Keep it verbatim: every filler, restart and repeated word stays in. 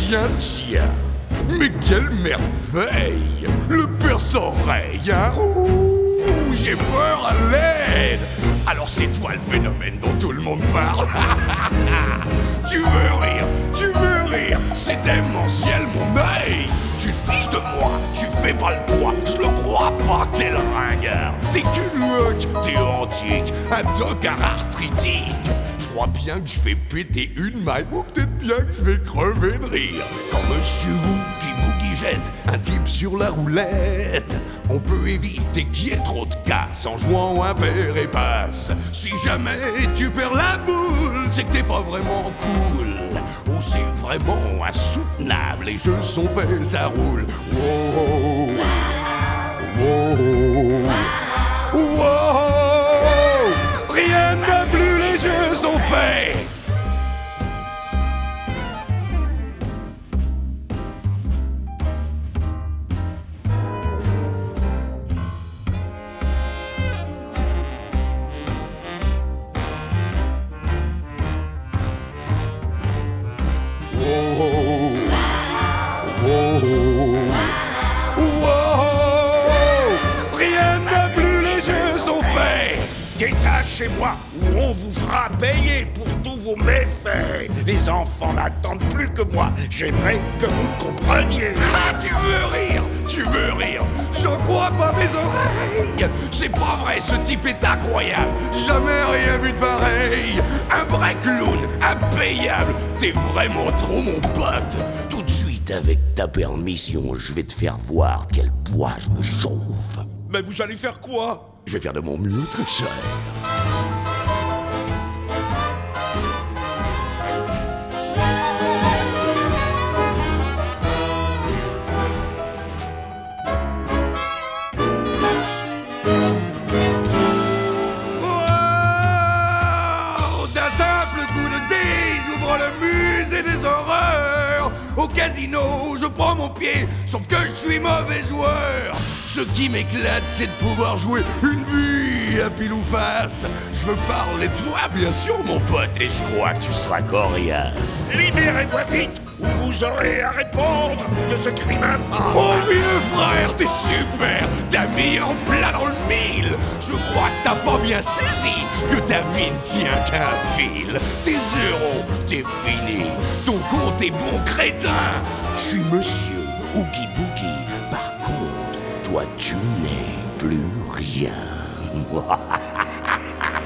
tiens, tiens. Mais quelle merveille! Le perce-oreille, hein? Ouh, j'ai peur à l'aide! Alors c'est toi le phénomène dont tout le monde parle? Tu veux rire, tu veux rire, c'est démentiel mon œil! Tu te fiches de moi, tu fais pas le poids, je le crois pas, quel ringard! T'es qu'une loque, t'es antique, un docard arthritique! Je crois bien que je vais péter une maille, ou peut-être bien que je vais crever de rire. Quand Monsieur Boogie Boogie jette un type sur la roulette, on peut éviter qu'il y ait trop de casse en jouant un père et passe. Si jamais tu perds la boule, c'est que t'es pas vraiment cool. Ou c'est vraiment insoutenable, les jeux sont faits, ça roule. Wow, wow, wow. Rien de plus, les jeux sont faits. Wow, wow, wow. Rien de plus, les jeux sont faits. Détachez-moi ou on vous fera payer pour tous vos méfaits. Les enfants n'attendent plus que moi. J'aimerais que vous le compreniez. Ah, tu veux rire, tu veux rire. J'en crois pas mes oreilles. C'est pas vrai, ce type est incroyable. Jamais rien vu de pareil. Un vrai clown, impayable. T'es vraiment trop mon pote. Tout de suite, avec ta permission, je vais te faire voir de quel bois je me chauffe. Mais vous allez faire quoi? Je vais faire de mon mieux, très cher. Wow! D'un simple coup de dé, j'ouvre le musée des horreurs. Au casino, je prends mon pied, sauf que je suis mauvais joueur. Ce qui m'éclate, c'est de pouvoir jouer une vie à pile ou face. Je veux parler de toi, bien sûr, mon pote, et je crois que tu seras coriace. Libérez-moi vite ou vous aurez à répondre de ce crime infâme. Oh vieux frère, t'es super, t'as mis en plein dans le mille. Je crois que t'as pas bien saisi que ta vie ne tient qu'à un fil. T'es zéro, t'es fini, ton compte est bon crétin. Je suis Monsieur Oogie Boogie, par contre, toi tu n'es plus rien.